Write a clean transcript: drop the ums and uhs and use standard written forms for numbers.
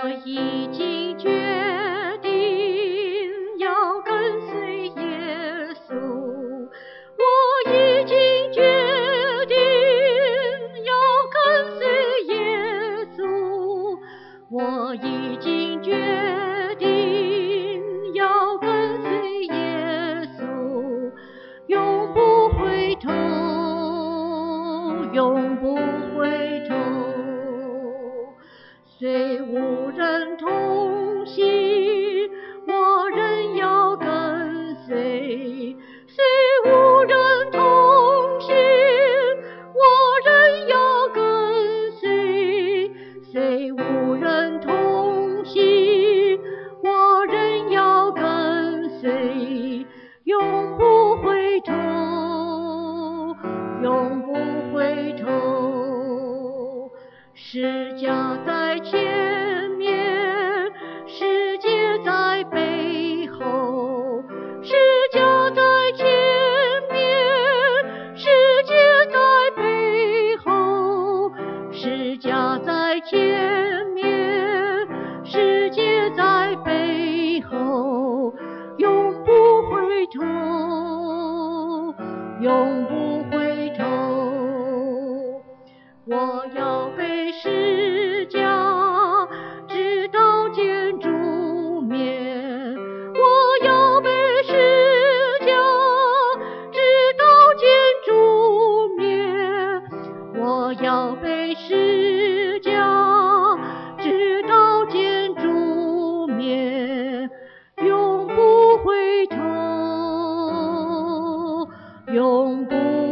我已经决定要跟随耶稣，我已经决定要跟随耶稣，我已经决定要跟随耶稣，永不回头，永不回头。虽无人同行，我仍要跟随；虽无人同行，我仍要跟随；虽无人同行，我仍要跟随，永不回头，永不回头。十架在前面，世界在背后；十架在前面，世界在背后；十架在前面，世界在背后，永不回头，永不回头。我要背十架，直到见主面；我要背十架，直到见主面；我要背十架，直到见主面，永不回头，永不